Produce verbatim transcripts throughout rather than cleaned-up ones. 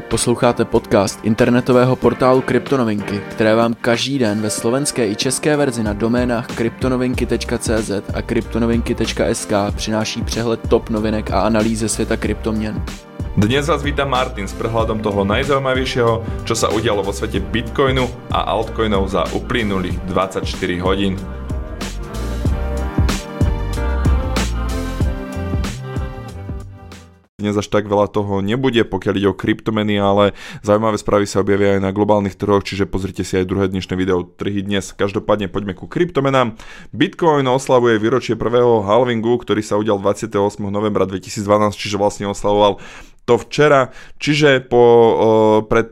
Posloucháte podcast internetového portálu Kryptonovinky, které vám každý den ve slovenské i české verzi na doménách kryptonovinky tečka cé zet a kryptonovinky tečka es ká přináší přehled top novinek a analýzy ze světa kryptoměn. Dnes vás víta Martin s prehľadom toho najzaujímavejšieho, čo sa udialo vo svete Bitcoinu a altcoinov za uplynulých dvadsaťštyri hodín. Dnes až tak veľa toho nebude, pokiaľ ide o kryptomeny, ale zaujímavé správy sa objavia aj na globálnych trhoch, čiže pozrite si aj druhé dnešné video trhy dnes. Každopádne poďme ku kryptomenám. Bitcoin oslavuje výročie prvého halvingu, ktorý sa udial dvadsiateho ôsmeho novembra dvetisícdvanásť, čiže vlastne oslavoval to včera, čiže po, o, pred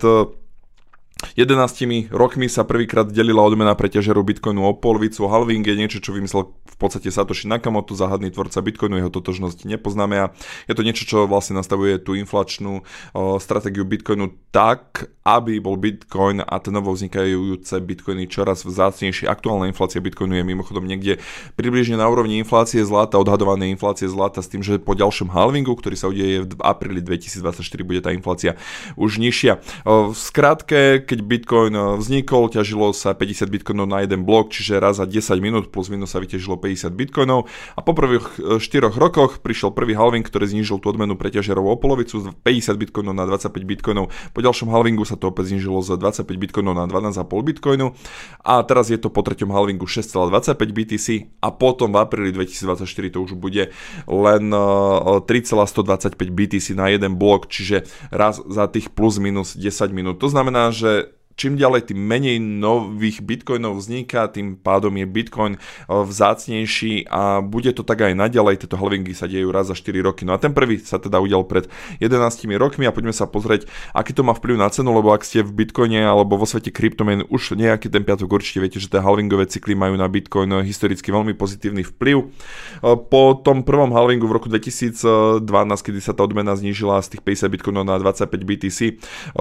jedenástimi rokmi sa prvýkrát delila odmena pre ťažerov Bitcoinu o polovicu. Halving je niečo, čo vymyslel v podstate Satoshi Nakamoto, záhadný tvorca Bitcoinu, jeho totožnosť nepoznáme a je to niečo, čo vlastne nastavuje tú inflačnú o, stratégiu Bitcoinu tak, aby bol Bitcoin a ten novo vznikajúce Bitcoiny čoraz vzácnejší. Aktuálna inflácia Bitcoinu je mimochodom niekde približne na úrovni inflácie zlata, odhadovanej inflácie zlata, s tým, že po ďalšom halvingu, ktorý sa udeje v apríli dvetisícdvadsaťštyri, bude tá inflácia už nižšia. O, v skratke, keď Bitcoin vznikol, ťažilo sa päťdesiat bitcoinov na jeden blok, čiže raz za desať minút plus minus sa vyťažilo päťdesiat bitcoinov a po prvých štyroch rokoch prišiel prvý halving, ktorý znížil tú odmenu pre ťažerov o polovicu z päťdesiat bitcoinov na dvadsaťpäť bitcoinov. Po ďalšom halvingu sa to opäť znížilo z dvadsaťpäť bitcoinov na dvanásť celá päť bitcoinu a teraz je to po treťom halvingu šesť celá dvadsaťpäť bé té cé a potom v apríli dvetisícdvadsaťštyri to už bude len tri celá stodvadsaťpäť bé té cé na jeden blok, čiže raz za tých plus minus desať minút. To znamená, že čím ďalej, tým menej nových bitcoinov vzniká, tým pádom je Bitcoin vzácnejší a bude to tak aj naďalej. Tieto halvingy sa dejú raz za štyri roky. No a ten prvý sa teda udial pred jedenástimi rokmi a poďme sa pozrieť, aký to má vplyv na cenu, lebo ak ste v Bitcoine alebo vo svete kryptomien už nejaký ten piatok, určite viete, že tie halvingové cykly majú na Bitcoin historicky veľmi pozitívny vplyv. Po tom prvom halvingu v roku dvetisícdvanásť, kedy sa tá odmena znížila z tých päťdesiat bitcoinov na dvadsaťpäť bé té cé,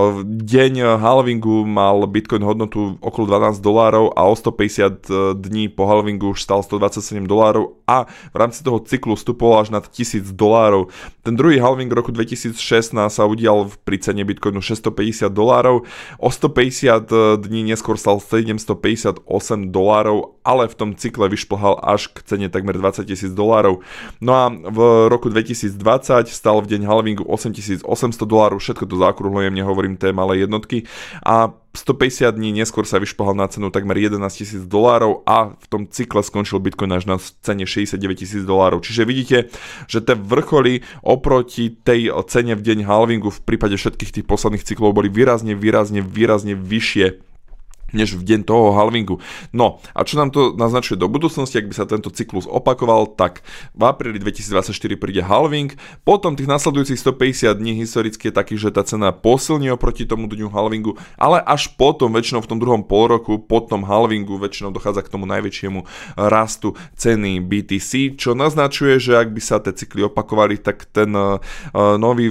deň halvingu má mal Bitcoin hodnotu okolo dvanásť dolárov a o stopäťdesiat dní po halvingu už stal stodvadsaťsedem dolárov a v rámci toho cyklu vstupoval až nad tisíc dolárov. Ten druhý halving roku dvetisícšestnásť sa udial pri cene Bitcoinu šesťstopäťdesiat dolárov, o stopäťdesiat dní neskôr stal sedemstopäťdesiatosem dolárov, ale v tom cykle vyšplhal až k cene takmer dvadsať tisíc dolárov. No a v roku dvetisícdvadsať stal v deň halvingu osemtisícosemsto dolárov, všetko to zaokrúhľujem, nehovorím té malé jednotky a stopäťdesiat dní neskôr sa vyšplhal na cenu takmer jedenásť tisíc dolárov a v tom cykle skončil Bitcoin až na cene šesťdesiatdeväť tisíc dolárov. Čiže vidíte, že tie vrcholy oproti tej cene v deň halvingu v prípade všetkých tých posledných cyklov boli výrazne, výrazne, výrazne vyššie než v deň toho halvingu. No a čo nám to naznačuje do budúcnosti, ak by sa tento cyklus opakoval, tak v apríli dvetisícdvadsaťštyri príde halving, potom tých nasledujúcich stopäťdesiat dní historicky je taký, že tá cena posilní oproti tomu dňu halvingu, ale až potom, väčšinou v tom druhom polroku, po tom halvingu väčšinou dochádza k tomu najväčšiemu rastu ceny bé té cé, čo naznačuje, že ak by sa tie cykly opakovali, tak ten uh, nový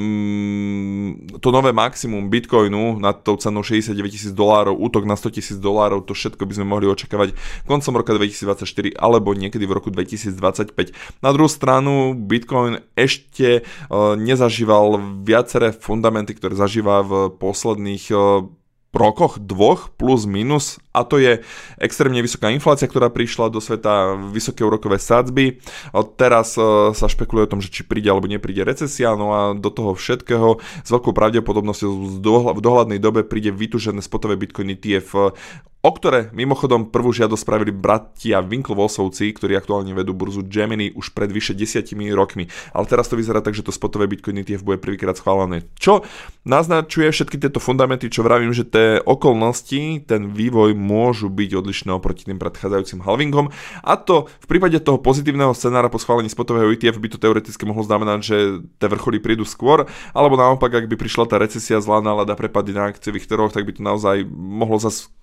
mm, to nové maximum Bitcoinu nad tou cenou šesťdesiatdeväť tisíc dolárov, útok na sto tisíc dolárov, to všetko by sme mohli očakávať koncom roka dvetisícdvadsaťštyri alebo niekedy v roku dvetisícdvadsaťpäť. Na druhú stranu Bitcoin ešte uh, nezažíval viaceré fundamenty, ktoré zažíva v posledných uh, rokoch dvoch plus minus a to je extrémne vysoká inflácia, ktorá prišla do sveta, vysoké úrokové sadzby. Teraz sa špekuluje o tom, že či príde alebo nepríde recesia, no a do toho všetkého s veľkou pravdepodobnosťou v dohľadnej dobe príde vytúžené spotové Bitcoin é té ef, o ktoré mimochodom prvú žiadosť spravili bratia Winklevossovci, ktorí aktuálne vedú burzu Gemini už pred vyše desiatimi rokmi. Ale teraz to vyzerá tak, že to spotové Bitcoin é té ef bude prvýkrát schválené. Čo naznačuje všetky tieto fundamenty, čo vravím, že tie okolnosti, ten vývoj môžu byť odlišné oproti tým predchádzajúcim halvingom. A to v prípade toho pozitívneho scenára po schválení spotového é té ef by to teoreticky mohlo znamenať, že tie vrcholy prídu skôr, alebo naopak, ak by prišla tá recesia, zlá nálada, prepady na akciových trhoch, tak by to naozaj mohlo zase v konečnom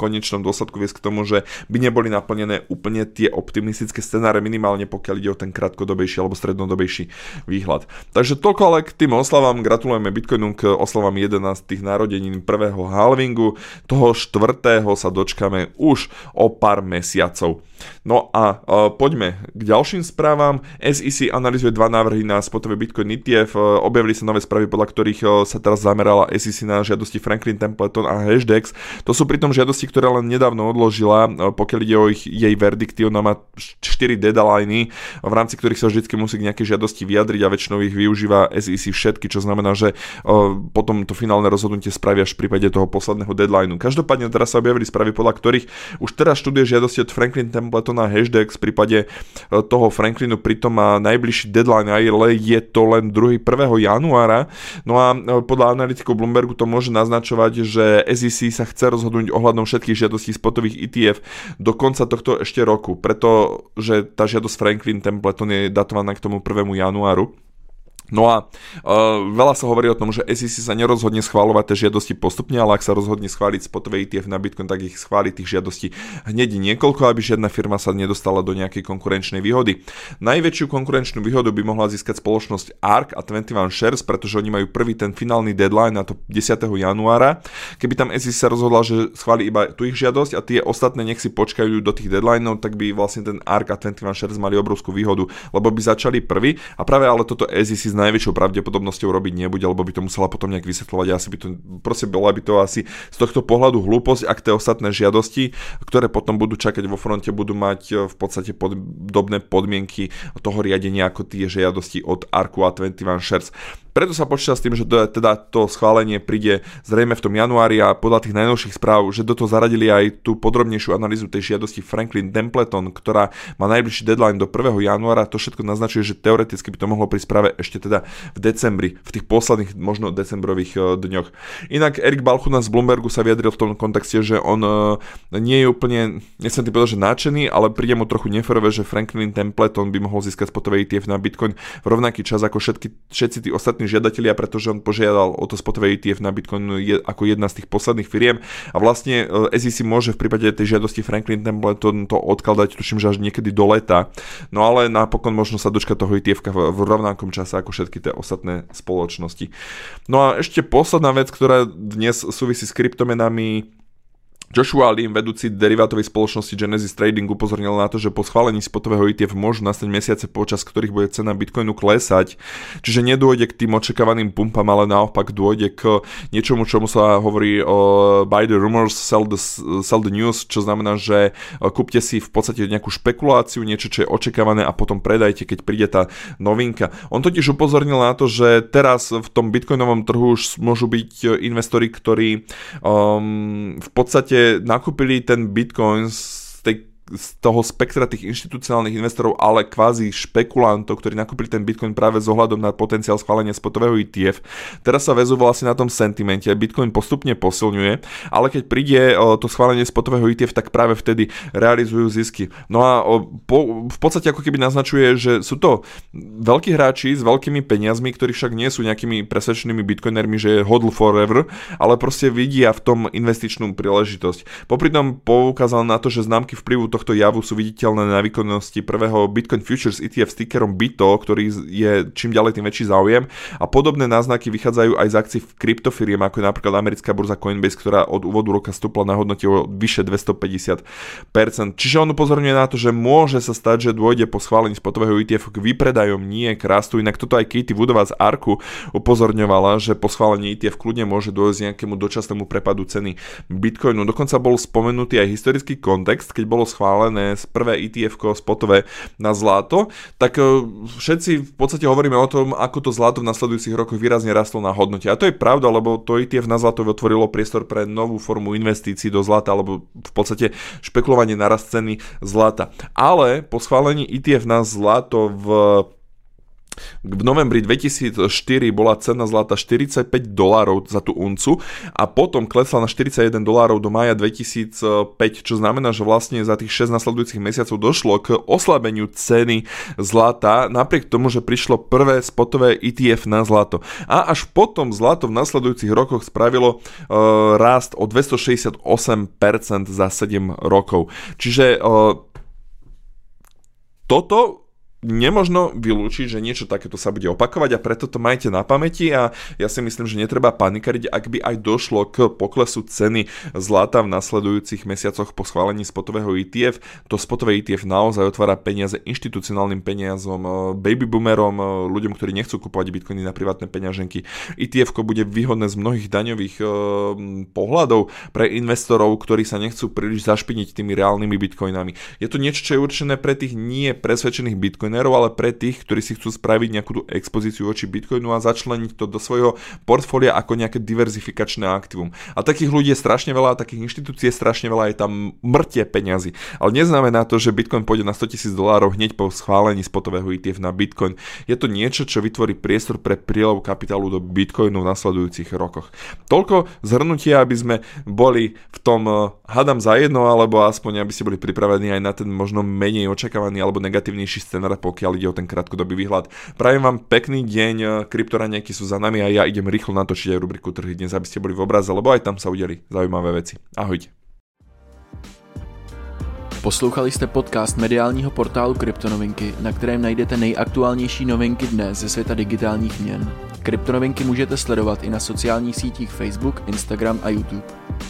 dôsledku viesť k tomu, že by neboli naplnené úplne tie optimistické scenáre, minimálne pokiaľ ide o ten krátkodobejší alebo strednodobejší výhľad. Takže toľko ale k tým oslavám. Gratulujeme Bitcoinu k oslavám jedenástych narodenín prvého halvingu. Toho štvrtého sa dočkame už o pár mesiacov. No a uh, poďme k ďalším správam. es í cé analyzuje dva návrhy na spotové Bitcoin í té ef. Uh, objavili sa nové správy, podľa ktorých uh, sa teraz zamerala es í cé na žiadosti Franklin Templeton a Hashdex. To sú pritom žiadosti, ktoré len nedávno odložila, uh, pokiaľ ide o ich, jej verdikty. Ona má štyri deadliny, v rámci ktorých sa vždycky musí k nejakej žiadosti vyjadriť a väčšinou ich využíva es í cé všetky, čo znamená, že uh, potom to finálne rozhodnutie spraví až v prípade toho posledného deadlineu. Každopádne teraz sa objavili správy, podľa ktorých už teraz študuje žiadosti od Franklin Templeton a Hashdex. V prípade toho Franklinu pritom má najbližší deadline, ale je to len druhého prvého januára. No a podľa analytikov Bloombergu to môže naznačovať, že es í cé sa chce rozhodnúť ohľadom všetkých žiadostí spotových í té ef do konca tohto ešte roku, pretože tá žiadosť Franklin Templeton je datovaná k tomu prvému januáru. No a uh, veľa sa hovorí o tom, že es í cé sa nerozhodne schváľovať tie žiadosti postupne, ale ak sa rozhodne schváliť spotové í té ef na Bitcoin, tak ich schváli tých žiadostí hneď niekoľko, aby žiadna firma sa nedostala do nejakej konkurenčnej výhody. Najväčšiu konkurenčnú výhodu by mohla získať spoločnosť Ark a dvadsaťjeden Shares, pretože oni majú prvý ten finálny deadline na to desiateho januára. Keby tam es í cé sa rozhodla, že schváli iba tú ich žiadosť a tie ostatné nech si počkajú do tých deadlineov, tak by vlastne ten Ark a dvadsaťjeden Shares mali obrovskú výhodu, lebo by začali prvý a práve ale toto es í cé najväčšou pravdepodobnosťou robiť nebude, lebo by to musela potom nejak vysvetľovať. Asi by to, proste bola by to asi z tohto pohľadu hlúposť, ak tie ostatné žiadosti, ktoré potom budú čakať vo fronte, budú mať v podstate podobné podmienky toho riadenia ako tie žiadosti od Arku a dvadsaťjeden Shares. Preto sa počíta s tým, že to, teda to schválenie príde zrejme v tom januári a podľa tých najnovších správ, že do toho zaradili aj tú podrobnejšiu analýzu tej žiadosti Franklin Templeton, ktorá má najbližší deadline do prvého januára. To všetko naznačuje, že teoreticky by to mohlo prísť práve ešte teda v decembri, v tých posledných možno decembrových dňoch. Inak Erik Balchunas z Bloombergu sa vyjadril v tom kontexte, že on nie je úplne, nechcem tým povedať, že nadšený, ale príde mu trochu neférové, že Franklin Templeton by mohol získať spotové í té ef na Bitcoin v rovnaký čas ako všetky, všetci tí ostatní žiadatelia, pretože on požiadal o to spotové í té ef na Bitcoin je, ako jedna z tých posledných firiem a vlastne es í cé môže v prípade tej žiadosti Franklin Templeton to odkladať, tuším, že až niekedy do leta. No ale napokon možno sa dočkať toho í té ef v, v rovnakom čase ako všetky tie ostatné spoločnosti. No a ešte posledná vec, ktorá dnes súvisí s kryptomenami. Joshua Lim, vedúci derivátovej spoločnosti Genesis Trading, upozornil na to, že po schválení spotového í té ef môžu nastať mesiace, počas ktorých bude cena Bitcoinu klesať, čiže nedôjde k tým očakávaným pumpam, ale naopak dôjde k niečomu, čomu sa hovorí uh, buy the rumors, sell the, sell the news, čo znamená, že uh, kúpte si v podstate nejakú špekuláciu, niečo, čo je očakávané a potom predajte, keď príde tá novinka. On totiž upozornil na to, že teraz v tom bitcoinovom trhu už môžu byť investori, ktorí um, v podstate nakúpili ten Bitcoin z tej z toho spektra tých inštitucionálnych investorov, ale kvázi špekulantov, ktorí nakúpili ten Bitcoin práve s ohľadom na potenciál schválenia spotového í té ef. Teraz sa väzú vlastne na tom sentimente. Bitcoin postupne posilňuje, ale keď príde to schválenie spotového í té ef, tak práve vtedy realizujú zisky. No a po, v podstate ako keby naznačuje, že sú to veľkí hráči s veľkými peniazmi, ktorí však nie sú nejakými presvedčenými bitcoinermi, že je hodl forever, ale proste vidia v tom investičnú príležitosť. Popri tom poukázal na to, že známky vplyvu tohto javu sú viditeľné na výkonnosti prvého Bitcoin Futures í té ef s tickerom B I T O, ktorý je čím ďalej tým väčší záujem, a podobné náznaky vychádzajú aj z akcií v kryptofiriem, ako je napríklad americká burza Coinbase, ktorá od úvodu roka stúpla na hodnote o vyše dvestopäťdesiat percent. Čiže on upozorňuje na to, že môže sa stať, že dôjde po schválení spotového í té ef k výpredajom, nie k rastu. Inak toto aj Katie Woodová z Arku upozorňovala, že po schválení í té ef kľudne môže dôjsť nejakému dočasnému prepadu ceny Bitcoinu. Dokonca bol spomenutý aj historický kontext, keď bolo schválené z prvé í té ef-ko spotové na zlato, tak všetci v podstate hovoríme o tom, ako to zlato v nasledujúcich rokoch výrazne rastlo na hodnote. A to je pravda, lebo to í té ef na zlato otvorilo priestor pre novú formu investícií do zlata, alebo v podstate špekulovanie na rast ceny zlata. Ale po schválení í té ef na zlato v v novembri dvetisícštyri bola cena zlata štyridsaťpäť dolárov za tú uncu a potom klesla na štyridsaťjeden dolárov do mája dvetisícpäť, čo znamená, že vlastne za tých šesť nasledujúcich mesiacov došlo k oslabeniu ceny zlata, napriek tomu, že prišlo prvé spotové í té ef na zlato. A až potom zlato v nasledujúcich rokoch spravilo uh, rast o dvestošesťdesiatosem percent za sedem rokov. Čiže uh, toto nemožno vylúčiť, že niečo takéto sa bude opakovať a preto to majte na pamäti a ja si myslím, že netreba panikariť, ak by aj došlo k poklesu ceny zlata v nasledujúcich mesiacoch po schválení spotového í té ef. To spotové í té ef naozaj otvára peniaze inštitucionálnym peniazom, baby boomerom, ľuďom, ktorí nechcú kupovať bitcoiny na privátne peňaženky. í té ef bude výhodné z mnohých daňových e, pohľadov pre investorov, ktorí sa nechcú príliš zašpiniť tými reálnymi bitcoinami. Je to niečo, čo je určené pre tých nie presvedčených bitcoinov, ale pre tých, ktorí si chcú spraviť nejakú tú expozíciu voči Bitcoinu a začleniť to do svojho portfólia ako nejaké diverzifikačné aktívum. A takých ľudí je strašne veľa, takých inštitúcií je strašne veľa, je tam mŕte peňazí. Ale neznamená to, že Bitcoin pôjde na stotisíc dolárov hneď po schválení spotového í té ef na Bitcoin. Je to niečo, čo vytvorí priestor pre prílev kapitálu do Bitcoinu v nasledujúcich rokoch. Toľko zhrnutia, aby sme boli v tom hadam za jedno, alebo aspoň aby ste boli pripravení aj na ten možno menej očakávaný alebo negatívnejší scenár, pokiaľ ide o ten krátkodobý výhľad. Prajem vám pekný deň, kryptoraňajky sú za nami a ja idem rýchlo natočiť aj rubriku Trhy dnes, aby ste boli v obraze, lebo aj tam sa udeli zaujímavé veci. Ahojte. Poslouchali jste podcast mediálního portálu Kryptonovinky, na kterém najdete nejaktuálnější novinky dnes ze světa digitálních měn. Kryptonovinky můžete sledovat i na sociálních sítích Facebook, Instagram a YouTube.